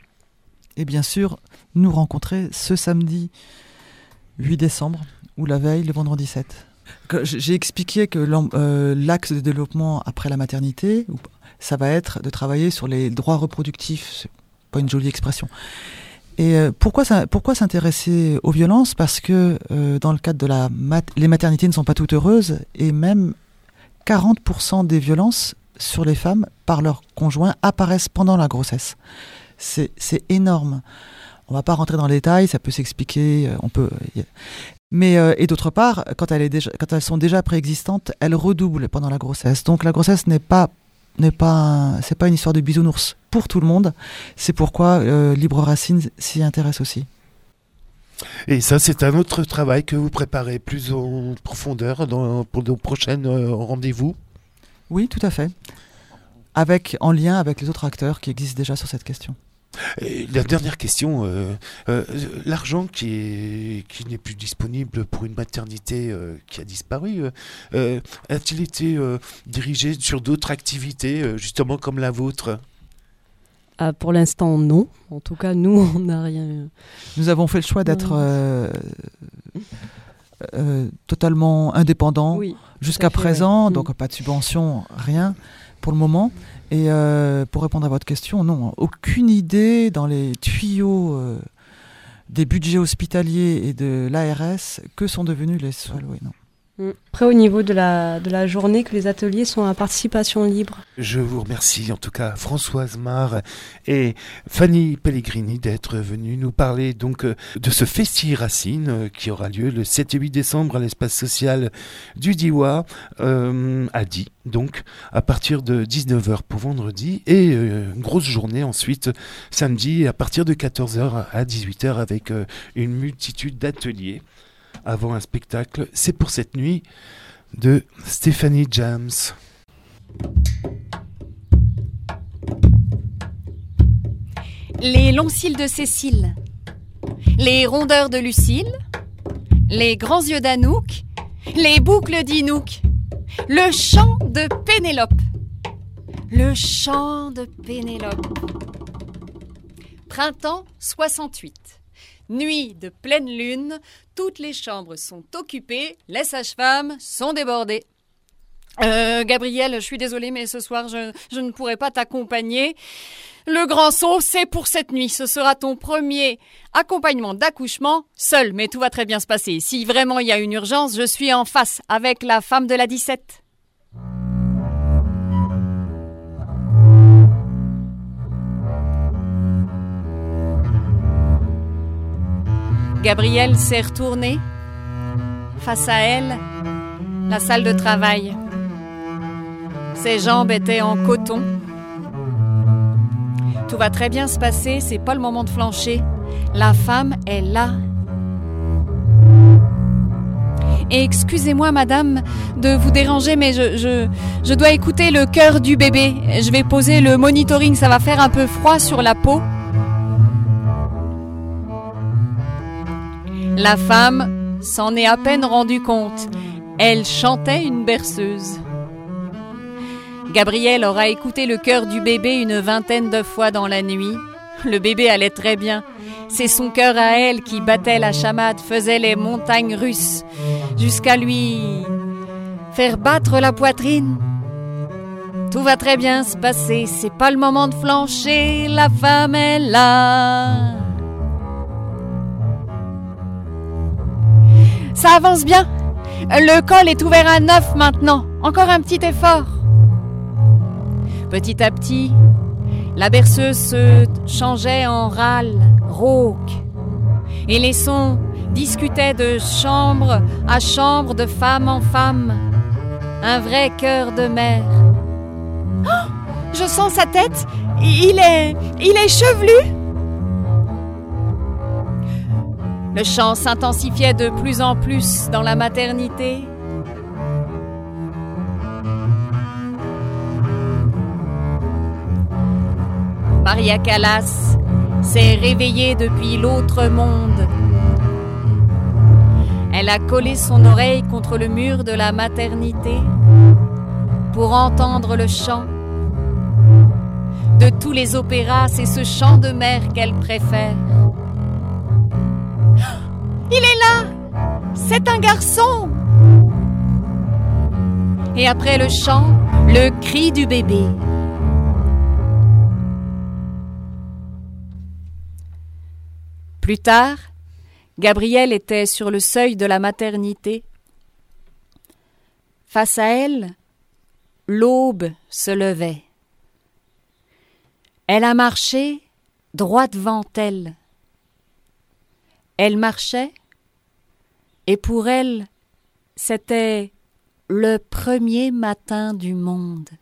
Et bien sûr, nous rencontrer ce samedi huit décembre ou la veille, le vendredi sept. J'ai expliqué que euh, l'axe de développement après la maternité, ça va être de travailler sur les droits reproductifs. C'est pas une jolie expression. Et euh, pourquoi, ça, pourquoi s'intéresser aux violences ? Parce que euh, dans le cadre de la mat- les maternités ne sont pas toutes heureuses, et même quarante pour cent des violences sur les femmes par leur conjoint apparaissent pendant la grossesse. C'est, c'est énorme. On ne va pas rentrer dans les détails, ça peut s'expliquer. On peut. Mais, euh, et d'autre part, quand, elle est déjà, quand elles sont déjà préexistantes, elles redoublent pendant la grossesse. Donc la grossesse n'est pas, n'est pas, un, c'est pas une histoire de bisounours pour tout le monde. C'est pourquoi euh, Libre Racine s'y intéresse aussi. Et ça, c'est un autre travail que vous préparez plus en profondeur dans, pour nos prochains euh, rendez-vous. Oui, tout à fait. Avec, en lien avec les autres acteurs qui existent déjà sur cette question. Et la dernière question, euh, euh, l'argent qui est qui n'est plus disponible pour une maternité euh, qui a disparu, euh, euh, a-t-il été euh, dirigé sur d'autres activités, euh, justement comme la vôtre ? Ah, pour l'instant, non. En tout cas, nous, on n'a rien. Nous avons fait le choix d'être euh, euh, totalement indépendants Oui, jusqu'à fait, présent, ouais. donc mm. pas de subvention, rien pour le moment. Et euh, pour répondre à votre question, non, aucune idée dans les tuyaux euh, des budgets hospitaliers et de l'A R S que sont devenus les sols. Oui, non. Après, au niveau de la, de la journée, que les ateliers sont à participation libre. Je vous remercie en tout cas Françoise Marre et Fanny Pellegrini d'être venues nous parler donc de ce Festi Racine qui aura lieu le sept et huit décembre à l'espace social du Diois euh, à Die, donc à partir de dix-neuf heures pour vendredi et euh, une grosse journée ensuite samedi à partir de quatorze heures à dix-huit heures avec euh, une multitude d'ateliers. Avant un spectacle, c'est pour cette nuit de Stéphanie James. Les longs cils de Cécile, les rondeurs de Lucille, les grands yeux d'Anouk, les boucles d'Inouk, le chant de Pénélope, le chant de Pénélope. Printemps soixante-huit. Nuit de pleine lune, toutes les chambres sont occupées, les sages-femmes sont débordées. Euh, Gabriel, je suis désolée, mais ce soir, je, je ne pourrai pas t'accompagner. Le grand saut, c'est pour cette nuit. Ce sera ton premier accompagnement d'accouchement, seul, mais tout va très bien se passer. Si vraiment il y a une urgence, je suis en face avec la femme de la dix-sept. Gabrielle s'est retournée. Face à elle, la salle de travail. Ses jambes étaient en coton. Tout va très bien se passer, c'est pas le moment de flancher. La femme est là. Et excusez-moi, madame, de vous déranger, mais je, je, je dois écouter le cœur du bébé. Je vais poser le monitoring, ça va faire un peu froid sur la peau. La femme s'en est à peine rendue compte. Elle chantait une berceuse. Gabrielle aura écouté le cœur du bébé une vingtaine de fois dans la nuit. Le bébé allait très bien. C'est son cœur à elle qui battait la chamade, faisait les montagnes russes, jusqu'à lui faire battre la poitrine. Tout va très bien se passer, c'est pas le moment de flancher, la femme est là. Ça avance bien. Le col est ouvert à neuf maintenant. Encore un petit effort. Petit à petit, la berceuse se changeait en râle, rauque. Et les sons discutaient de chambre à chambre, de femme en femme. Un vrai cœur de mère. Oh, je sens sa tête. Il est, il est chevelu. Le chant s'intensifiait de plus en plus dans la maternité. Maria Callas s'est réveillée depuis l'autre monde. Elle a collé son oreille contre le mur de la maternité pour entendre le chant. De tous les opéras, c'est ce chant de mère qu'elle préfère. Il est là! C'est un garçon! Et après le chant, le cri du bébé. Plus tard, Gabrielle était sur le seuil de la maternité. Face à elle, l'aube se levait. Elle a marché droit devant elle. Elle marchait Et pour elle, c'était le premier matin du monde.